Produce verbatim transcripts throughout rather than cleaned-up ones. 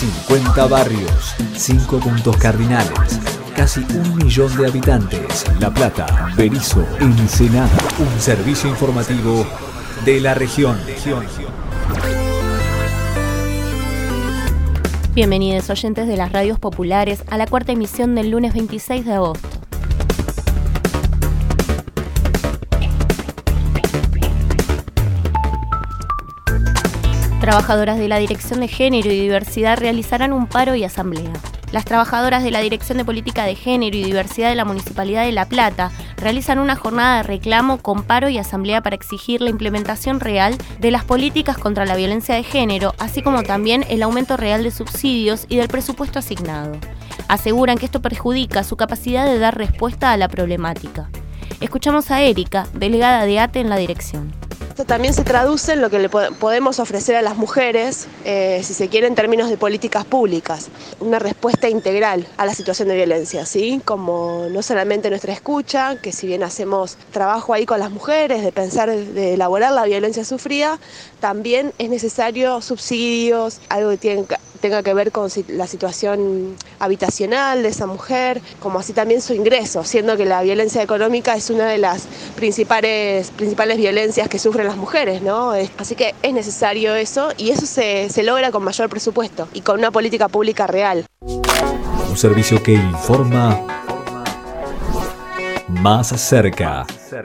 cincuenta barrios, cinco puntos cardinales, casi un millón de habitantes. La Plata, Berisso, Ensenada. Un servicio informativo de la región. Bienvenidos oyentes de las radios populares a la cuarta emisión del lunes veintiséis de agosto. Trabajadoras de la Dirección de Género y Diversidad realizarán un paro y asamblea. Las trabajadoras de la Dirección de Política de Género y Diversidad de la Municipalidad de La Plata realizan una jornada de reclamo con paro y asamblea para exigir la implementación real de las políticas contra la violencia de género, así como también el aumento real de subsidios y del presupuesto asignado. Aseguran que esto perjudica su capacidad de dar respuesta a la problemática. Escuchamos a Erika, delegada de A T E en la dirección. Esto también se traduce en lo que le podemos ofrecer a las mujeres, eh, si se quiere, en términos de políticas públicas. Una respuesta integral a la situación de violencia, ¿sí? Como no solamente nuestra escucha, que si bien hacemos trabajo ahí con las mujeres, de pensar, de elaborar la violencia sufrida, también es necesario subsidios, algo que tiene que tenga que ver con la situación habitacional de esa mujer, como así también su ingreso, siendo que la violencia económica es una de las principales, principales violencias que sufren las mujeres, ¿no? Así que es necesario eso, y eso se, se logra con mayor presupuesto y con una política pública real. Un servicio que informa más cerca.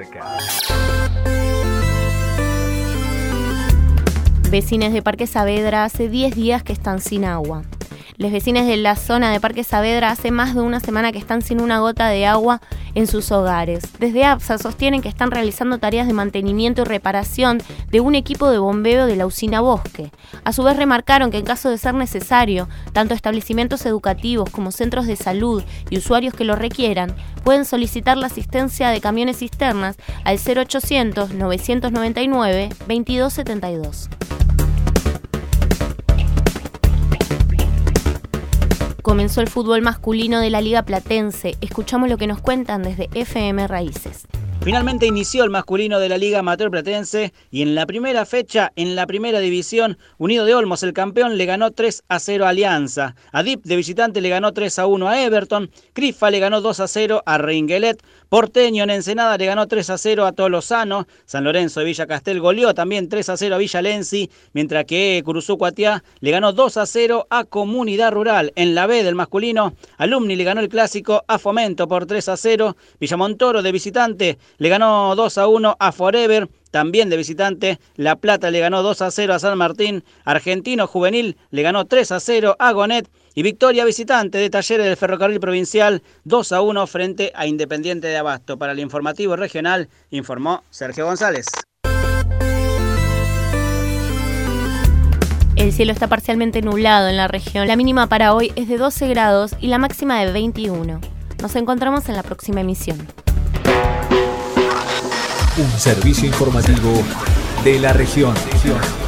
Vecinos de Parque Saavedra hace diez días que están sin agua. Los vecinos de la zona de Parque Saavedra hace más de una semana que están sin una gota de agua en sus hogares. Desde APSA sostienen que están realizando tareas de mantenimiento y reparación de un equipo de bombeo de la usina Bosque. A su vez remarcaron que en caso de ser necesario, tanto establecimientos educativos como centros de salud y usuarios que lo requieran pueden solicitar la asistencia de camiones cisternas al cero ochocientos, novecientos noventa y nueve, veintidós setenta y dos. Comenzó el fútbol masculino de la Liga Platense. Escuchamos lo que nos cuentan desde F M Raíces. Finalmente inició el masculino de la Liga Amateur Platense y en la primera fecha, en la primera división, Unido de Olmos, el campeón, le ganó tres a cero a Alianza. Adip de visitante le ganó tres a uno a Everton. Crifa le ganó dos a cero a Ringuelet. Porteño en Ensenada le ganó tres a cero a Tolosano. San Lorenzo de Villa Castel goleó también tres a cero a Villa Lenzi, mientras que Curuzú Cuatiá le ganó dos a cero a Comunidad Rural. En la B del masculino, Alumni le ganó el clásico a Fomento por tres a cero. Villamontoro de visitante le ganó dos a uno a Forever. También de visitante, La Plata le ganó dos a cero a San Martín. Argentino Juvenil le ganó tres a cero a Gonet. Y victoria visitante de Talleres del Ferrocarril Provincial dos a uno frente a Independiente de Abasto. Para el informativo regional, informó Sergio González. El cielo está parcialmente nublado en la región. La mínima para hoy es de doce grados y la máxima de veintiuno. Nos encontramos en la próxima emisión. Un servicio informativo de la región.